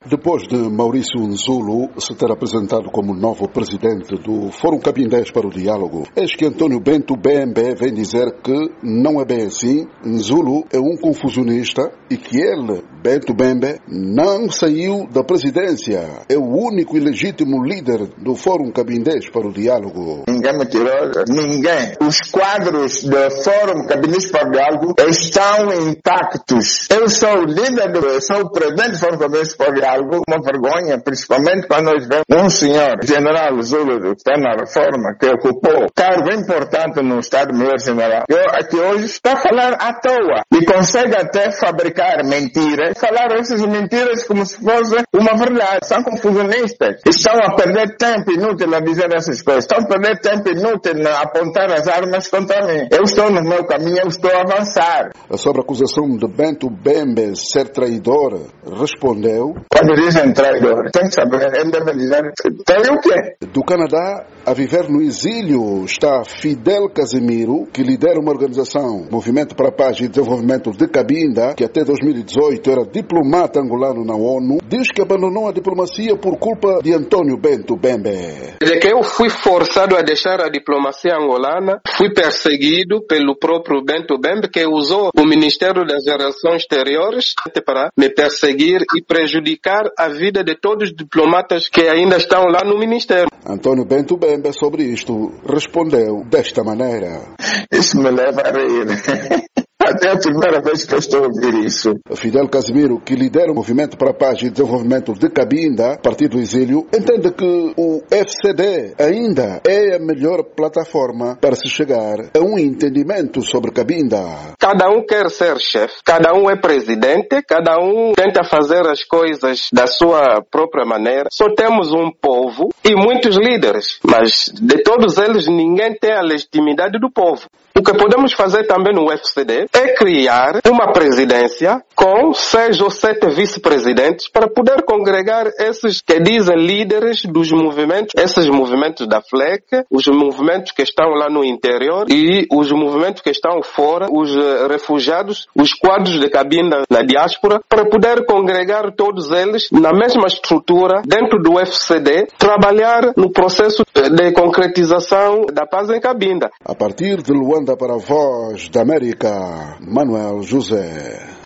Depois de Maurício Nzulo se ter apresentado como novo presidente do Fórum Cabindés para o Diálogo, eis que António Bento Bembe vem dizer que não é bem assim, Nzulo é um confusionista e que ele, Bento Bembe, não saiu da presidência, é o único e legítimo líder do Fórum Cabindés para o Diálogo. Ninguém me tirou, ninguém. Os quadros do Fórum Cabindés para o Diálogo estão intactos. Eu sou o líder, sou o presidente do Fórum Cabindés para o Diálogo. Uma vergonha, principalmente quando nós vemos um senhor, general Zulu, que está na reforma, que ocupou cargo importante no Estado-Maior General, que aqui hoje está a falar à toa e consegue até fabricar mentiras, falar essas mentiras como se fosse uma verdade. São confusionistas, estão a perder tempo inútil a dizer essas coisas, estão a perder tempo inútil a apontar as armas contra mim. Eu estou no meu caminho, eu estou a avançar. Sobre a acusação de Bento Bembe ser traidor, respondeu: quando dizem traidor, tem que saber, ele deve dizer, trair o quê? Do Canadá, a viver no exílio, está Fidel Casimiro, que lidera uma organização, Movimento para a Paz e Desenvolvimento de Cabinda, que até 2018 era diplomata angolano na ONU, diz que abandonou a diplomacia por culpa de António Bento Bembe. De que eu fui forçado a deixar a diplomacia angolana, fui perseguido pelo próprio Bento Bembe, que usou o Ministério das Relações Exteriores para me perseguir e prejudicar a vida de todos os diplomatas que ainda estão lá no Ministério. António Bento Bembe sobre isto respondeu desta maneira: isso me leva a rir. Até a primeira vez que eu estou a ouvir isso. Fidel Casimiro, que lidera o Movimento para a Paz e Desenvolvimento de Cabinda, partido do exílio, entende que o FCD ainda é a melhor plataforma para se chegar a um entendimento sobre Cabinda. Cada um quer ser chefe, cada um é presidente, cada um tenta fazer as coisas da sua própria maneira. Só temos um povo e muitos líderes, mas de todos eles ninguém tem a legitimidade do povo. O que podemos fazer também no FCD é criar uma presidência com 6 ou 7 vice-presidentes para poder congregar esses que dizem líderes dos movimentos, esses movimentos da FLEC, os movimentos que estão lá no interior e os movimentos que estão fora, os refugiados, os quadros de Cabinda na diáspora, para poder congregar todos eles na mesma estrutura dentro do FCD, trabalhar no processo de concretização da paz em Cabinda. A partir de Luanda para a Voz da América, Manuel José.